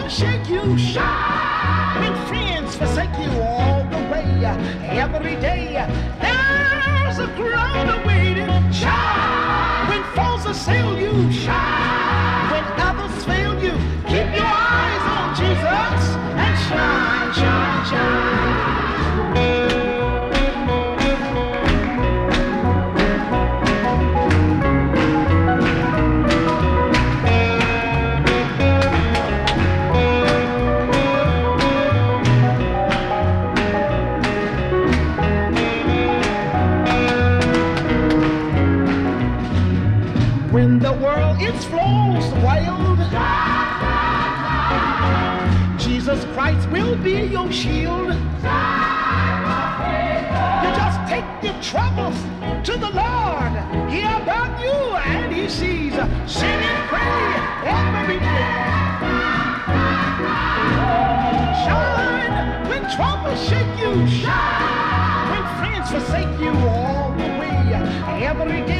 shake you, shine. When friends forsake you all the way, every day, there's a crowd awaiting. Shine. When foes assail you, shine. When others fail you, keep your eyes on Jesus and shine, shine, shine. When the world is flows wild, Jesus Christ will be your shield. You just take your troubles to the Lord. He about you and he sees. Sing and pray every day. Shine when troubles shake you. Shine when friends forsake you all the way. Every day.